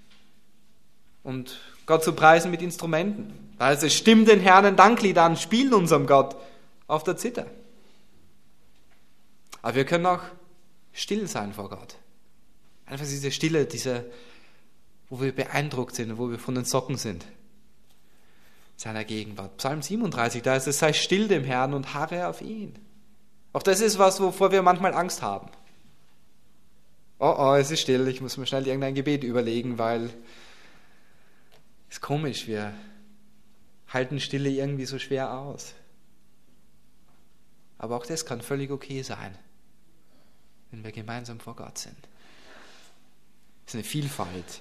und Gott zu preisen mit Instrumenten. Da heißt es, stimmt den Herrn ein Danklied an, spielen unserem Gott auf der Zither. Aber wir können auch still sein vor Gott. Einfach diese Stille, diese, wo wir beeindruckt sind, wo wir von den Socken sind. Seiner Gegenwart. Psalm siebenunddreißig, da heißt es, sei still dem Herrn und harre auf ihn. Auch das ist was, wovor wir manchmal Angst haben. Oh, oh, es ist still, ich muss mir schnell irgendein Gebet überlegen, weil es ist komisch, wir halten Stille irgendwie so schwer aus. Aber auch das kann völlig okay sein, wenn wir gemeinsam vor Gott sind. Es ist eine Vielfalt.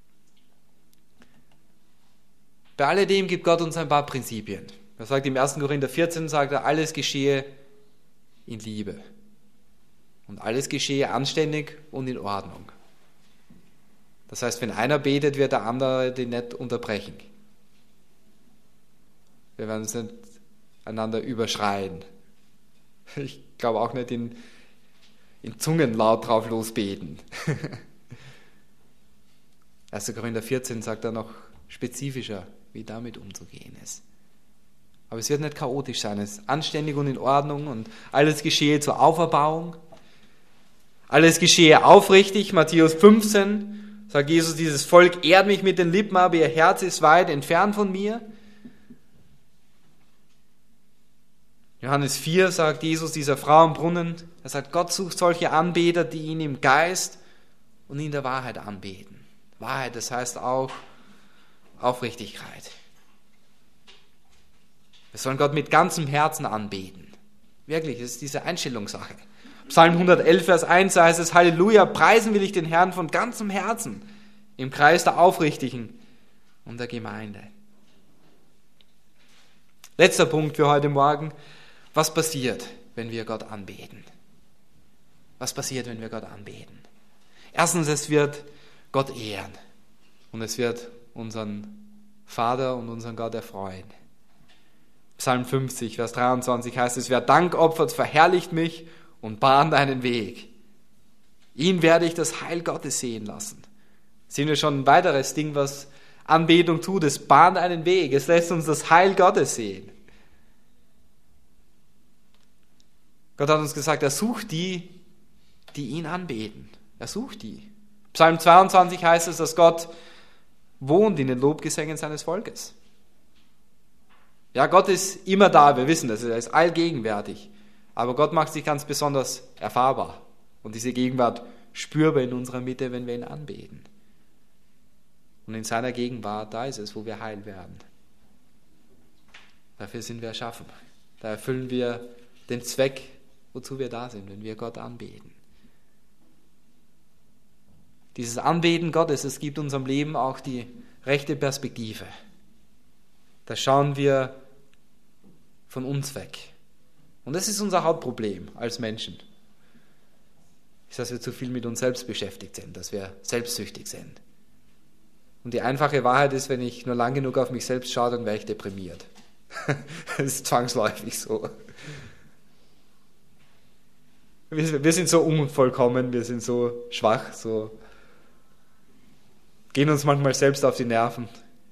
Bei alledem gibt Gott uns ein paar Prinzipien. Er sagt im ersten Korinther vierzehn, sagt er, alles geschehe in Liebe. Und alles geschehe anständig und in Ordnung. Das heißt, wenn einer betet, wird der andere den nicht unterbrechen. Wir werden uns nicht einander überschreien. Ich glaube auch nicht in, in Zungen laut drauf losbeten. erster Korinther vierzehn sagt er noch spezifischer, wie damit umzugehen ist. Aber es wird nicht chaotisch sein, es ist anständig und in Ordnung und alles geschehe zur Auferbauung. Alles geschehe aufrichtig. Matthäus fünfzehn sagt Jesus, dieses Volk ehrt mich mit den Lippen, aber ihr Herz ist weit entfernt von mir. Johannes vier sagt Jesus dieser Frau am Brunnen, er sagt, Gott sucht solche Anbeter, die ihn im Geist und in der Wahrheit anbeten. Wahrheit, das heißt auch Aufrichtigkeit. Wir sollen Gott mit ganzem Herzen anbeten. Wirklich, das ist diese Einstellungssache. Psalm hundertelf, Vers eins heißt es, Halleluja, preisen will ich den Herrn von ganzem Herzen, im Kreis der Aufrichtigen und der Gemeinde. Letzter Punkt für heute Morgen. Was passiert, wenn wir Gott anbeten? Was passiert, wenn wir Gott anbeten? Erstens, es wird Gott ehren und es wird unseren Vater und unseren Gott erfreuen. Psalm fünfzig, Vers dreiundzwanzig heißt es, wer Dank opfert, verherrlicht mich und bahnt einen Weg. Ihn werde ich das Heil Gottes sehen lassen. Sehen wir schon ein weiteres Ding, was Anbetung tut, es bahnt einen Weg, es lässt uns das Heil Gottes sehen. Gott hat uns gesagt, er sucht die, die ihn anbeten. Er sucht die. Psalm zweiundzwanzig heißt es, dass Gott wohnt in den Lobgesängen seines Volkes. Ja, Gott ist immer da, wir wissen das, er ist allgegenwärtig. Aber Gott macht sich ganz besonders erfahrbar. Und diese Gegenwart spürbar in unserer Mitte, wenn wir ihn anbeten. Und in seiner Gegenwart, da ist es, wo wir heil werden. Dafür sind wir erschaffen. Da erfüllen wir den Zweck, wozu wir da sind, wenn wir Gott anbeten. Dieses Anbeten Gottes, es gibt unserem Leben auch die rechte Perspektive. Da schauen wir von uns weg. Und das ist unser Hauptproblem als Menschen. Ist, dass wir zu viel mit uns selbst beschäftigt sind, dass wir selbstsüchtig sind. Und die einfache Wahrheit ist, wenn ich nur lang genug auf mich selbst schaue, dann wäre ich deprimiert. Das ist zwangsläufig so. Wir, wir sind so unvollkommen, wir sind so schwach, so gehen uns manchmal selbst auf die Nerven.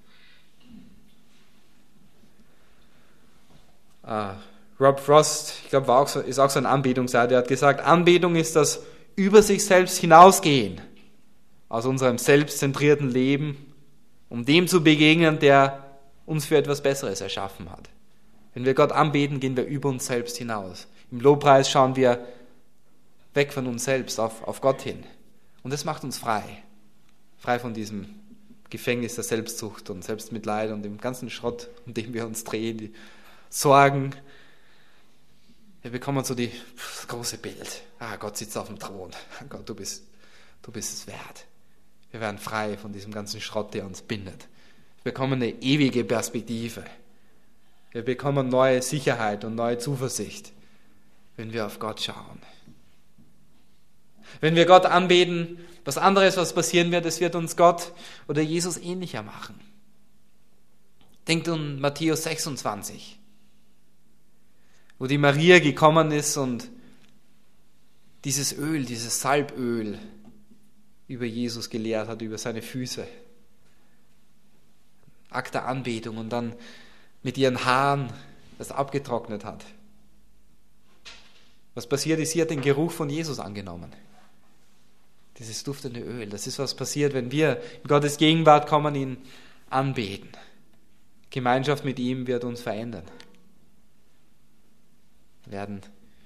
Ah, Rob Frost, ich glaube, war auch so, ist auch so ein Anbetungsseite, der hat gesagt, Anbetung ist das über sich selbst hinausgehen aus unserem selbstzentrierten Leben, um dem zu begegnen, der uns für etwas Besseres erschaffen hat. Wenn wir Gott anbeten, gehen wir über uns selbst hinaus. Im Lobpreis schauen wir weg von uns selbst auf, auf Gott hin. Und das macht uns frei. Frei von diesem Gefängnis der Selbstsucht und Selbstmitleid und dem ganzen Schrott, um den wir uns drehen, die Sorgen. Wir bekommen so die, das große Bild. Ah, Gott sitzt auf dem Thron. Gott, du bist, du bist es wert. Wir werden frei von diesem ganzen Schrott, der uns bindet. Wir bekommen eine ewige Perspektive. Wir bekommen neue Sicherheit und neue Zuversicht, wenn wir auf Gott schauen. Wenn wir Gott anbeten, was anderes, was passieren wird, es wird uns Gott oder Jesus ähnlicher machen. Denkt an Matthäus sechsundzwanzig, wo die Maria gekommen ist und dieses Öl, dieses Salböl über Jesus geleert hat, über seine Füße. Akt der Anbetung und dann mit ihren Haaren das abgetrocknet hat. Was passiert ist, sie hat den Geruch von Jesus angenommen. Dieses duftende Öl, das ist, was passiert, wenn wir in Gottes Gegenwart kommen, ihn anbeten. Gemeinschaft mit ihm wird uns verändern. Wir werden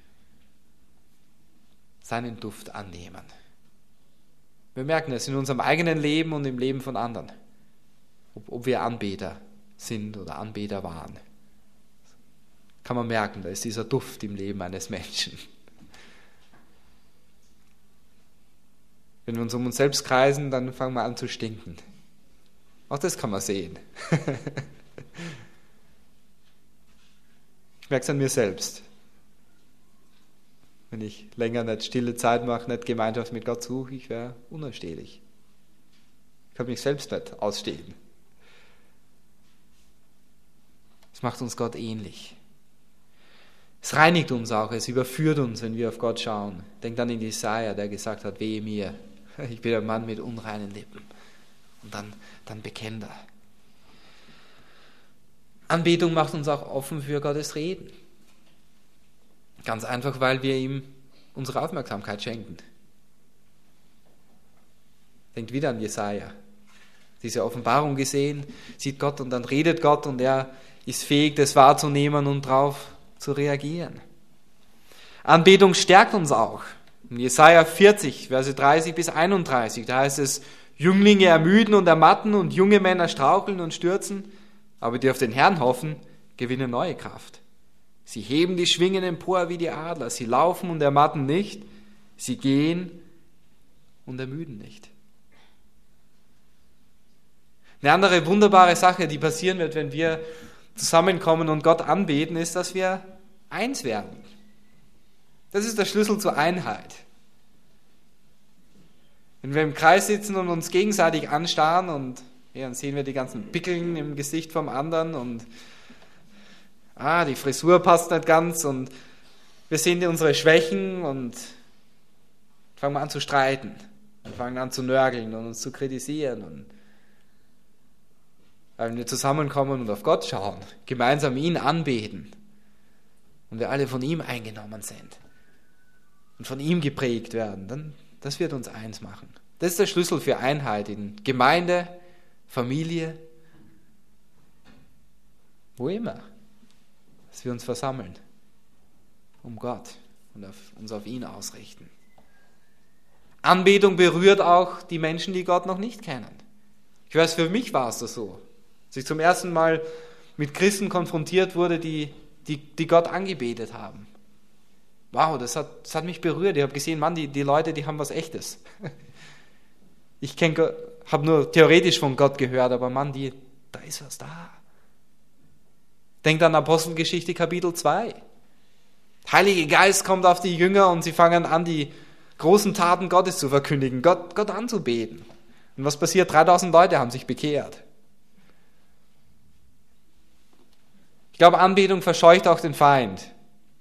seinen Duft annehmen. Wir merken es in unserem eigenen Leben und im Leben von anderen, ob, ob wir Anbeter sind oder Anbeter waren. Kann man merken, da ist dieser Duft im Leben eines Menschen. Wenn wir uns um uns selbst kreisen, dann fangen wir an zu stinken. Auch das kann man sehen. Ich merke es an mir selbst. Wenn ich länger nicht stille Zeit mache, nicht Gemeinschaft mit Gott suche, ich wäre unausstehlich. Ich kann mich selbst nicht ausstehen. Es macht uns Gott ähnlich. Es reinigt uns auch, es überführt uns, wenn wir auf Gott schauen. Denkt an den Jesaja, der gesagt hat, wehe mir, ich bin ein Mann mit unreinen Lippen. Und dann, dann bekennt er. Anbetung macht uns auch offen für Gottes Reden. Ganz einfach, weil wir ihm unsere Aufmerksamkeit schenken. Denkt wieder an Jesaja. Diese Offenbarung gesehen, sieht Gott und dann redet Gott und er ist fähig, das wahrzunehmen und darauf zu reagieren. Anbetung stärkt uns auch. In Jesaja vierzig, Verse dreißig bis einunddreißig, da heißt es, Jünglinge ermüden und ermatten und junge Männer straucheln und stürzen, aber die auf den Herrn hoffen, gewinnen neue Kraft. Sie heben die Schwingen empor wie die Adler, sie laufen und ermatten nicht, sie gehen und ermüden nicht. Eine andere wunderbare Sache, die passieren wird, wenn wir zusammenkommen und Gott anbeten, ist, dass wir eins werden. Das ist der Schlüssel zur Einheit. Wenn wir im Kreis sitzen und uns gegenseitig anstarren und ja, dann sehen wir die ganzen Pickeln im Gesicht vom anderen und ah, die Frisur passt nicht ganz und wir sehen unsere Schwächen und fangen an zu streiten und fangen an zu nörgeln und uns zu kritisieren. Und wenn wir zusammenkommen und auf Gott schauen, gemeinsam ihn anbeten und wir alle von ihm eingenommen sind und von ihm geprägt werden, dann das wird uns eins machen. Das ist der Schlüssel für Einheit in Gemeinde, Familie, wo immer, dass wir uns versammeln um Gott und auf, uns auf ihn ausrichten. Anbetung berührt auch die Menschen, die Gott noch nicht kennen. Ich weiß, für mich war es das so, als ich zum ersten Mal mit Christen konfrontiert wurde, die, die, die Gott angebetet haben. Wow, das hat, das hat mich berührt. Ich habe gesehen, Mann, die, die Leute, die haben was Echtes. Ich habe nur theoretisch von Gott gehört, aber Mann, die, da ist was da. Denkt an Apostelgeschichte Kapitel zwei. Heilige Geist kommt auf die Jünger und sie fangen an, die großen Taten Gottes zu verkündigen, Gott, Gott anzubeten. Und was passiert? dreitausend Leute haben sich bekehrt. Ich glaube, Anbetung verscheucht auch den Feind.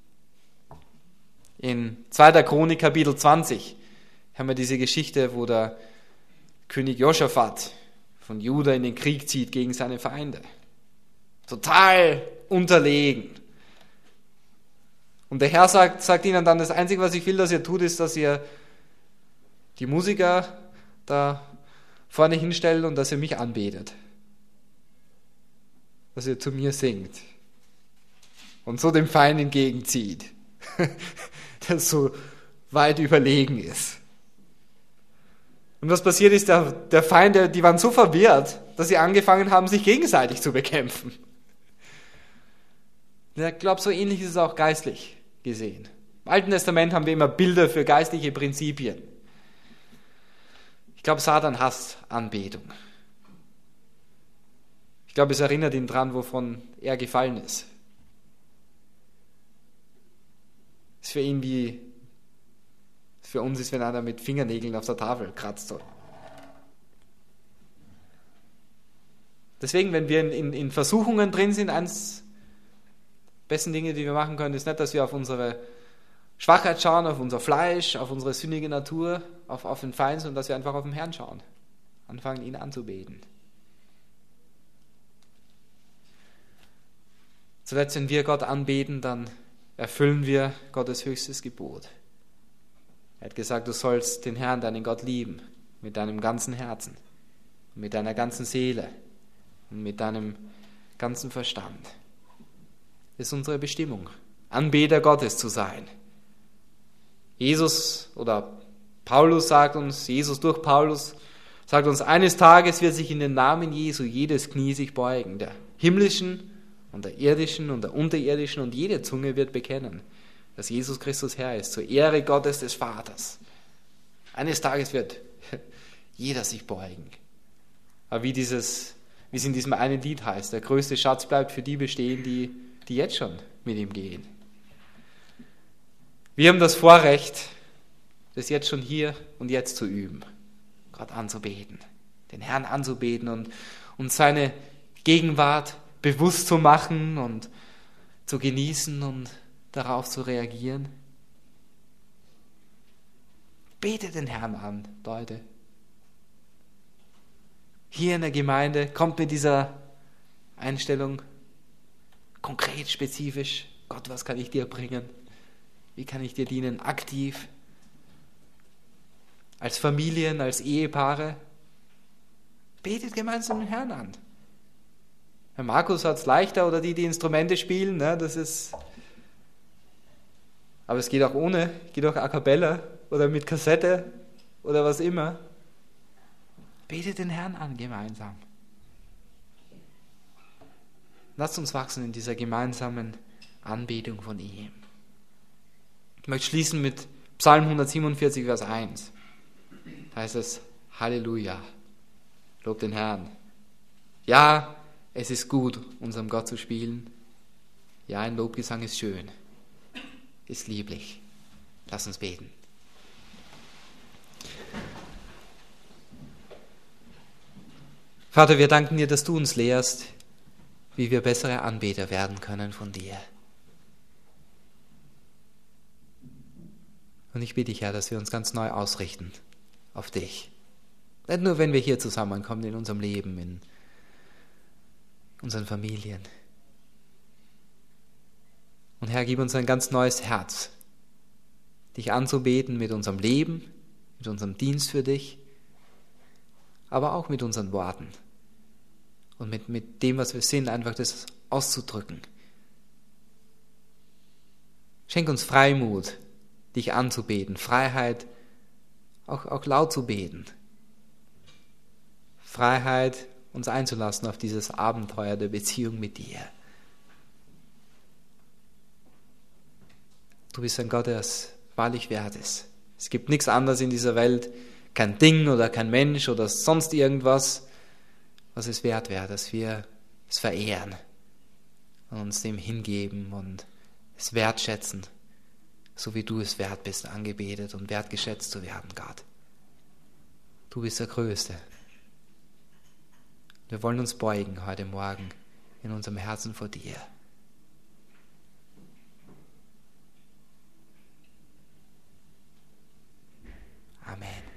In zweiter Chronik Kapitel zwanzig haben wir diese Geschichte, wo der König Josaphat von Juda in den Krieg zieht gegen seine Feinde. Total unterlegen. Und der Herr sagt, sagt ihnen dann, das Einzige, was ich will, dass ihr tut, ist, dass ihr die Musiker da vorne hinstellt und dass ihr mich anbetet. Dass ihr zu mir singt. Und so dem Feind entgegenzieht. Der so weit überlegen ist. Und was passiert ist, der, der Feind, die waren so verwirrt, dass sie angefangen haben, sich gegenseitig zu bekämpfen. Ich glaube, so ähnlich ist es auch geistlich gesehen. Im Alten Testament haben wir immer Bilder für geistliche Prinzipien. Ich glaube, Satan hasst Anbetung. Ich glaube, es erinnert ihn dran, wovon er gefallen ist. Es ist für ihn wie, für uns ist, wenn einer mit Fingernägeln auf der Tafel kratzt. Deswegen, wenn wir in, in, in Versuchungen drin sind, eines der besten Dinge, die wir machen können, ist nicht, dass wir auf unsere Schwachheit schauen, auf unser Fleisch, auf unsere sündige Natur, auf, auf den Feind, sondern dass wir einfach auf den Herrn schauen. Anfangen, ihn anzubeten. Zuletzt, wenn wir Gott anbeten, dann erfüllen wir Gottes höchstes Gebot. Er hat gesagt, du sollst den Herrn, deinen Gott, lieben, mit deinem ganzen Herzen, mit deiner ganzen Seele und mit deinem ganzen Verstand. Das ist unsere Bestimmung, Anbeter Gottes zu sein. Jesus oder Paulus sagt uns, Jesus durch Paulus sagt uns, eines Tages wird sich in den Namen Jesu jedes Knie sich beugen, der himmlischen und der irdischen und der unterirdischen, und jede Zunge wird bekennen, dass Jesus Christus Herr ist, zur Ehre Gottes des Vaters. Eines Tages wird jeder sich beugen. Aber wie, dieses, wie es in diesem einen Lied heißt, der größte Schatz bleibt für die bestehen, die, die jetzt schon mit ihm gehen. Wir haben das Vorrecht, das jetzt schon hier und jetzt zu üben, Gott anzubeten, den Herrn anzubeten und, und seine Gegenwart bewusst zu machen und zu genießen und darauf zu reagieren. Bete den Herrn an, Leute. Hier in der Gemeinde kommt mit dieser Einstellung konkret, spezifisch, Gott, was kann ich dir bringen? Wie kann ich dir dienen? Aktiv, als Familien, als Ehepaare. Betet gemeinsam den Herrn an. Herr Markus hat es leichter, oder die, die Instrumente spielen, ne, das ist... Aber es geht auch ohne, geht auch a cappella oder mit Kassette oder was immer. Betet den Herrn an gemeinsam. Lasst uns wachsen in dieser gemeinsamen Anbetung von ihm. Ich möchte schließen mit Psalm hundertsiebenundvierzig, Vers eins. Da heißt es, Halleluja, lob den Herrn. Ja, es ist gut, unserem Gott zu spielen. Ja, ein Lobgesang ist schön, ist lieblich. Lass uns beten. Vater, wir danken dir, dass du uns lehrst, wie wir bessere Anbeter werden können von dir. Und ich bitte dich, Herr, dass wir uns ganz neu ausrichten auf dich. Nicht nur, wenn wir hier zusammenkommen in unserem Leben, in unseren Familien. Und Herr, gib uns ein ganz neues Herz, dich anzubeten mit unserem Leben, mit unserem Dienst für dich, aber auch mit unseren Worten und mit, mit dem, was wir sind, einfach das auszudrücken. Schenk uns Freimut, dich anzubeten, Freiheit, auch, auch laut zu beten. Freiheit, uns einzulassen auf dieses Abenteuer der Beziehung mit dir. Du bist ein Gott, der es wahrlich wert ist. Es gibt nichts anderes in dieser Welt, kein Ding oder kein Mensch oder sonst irgendwas, was es wert wäre, dass wir es verehren und uns dem hingeben und es wertschätzen, so wie du es wert bist, angebetet und wertgeschätzt zu werden, Gott. Du bist der Größte. Wir wollen uns beugen heute Morgen in unserem Herzen vor dir. Amen.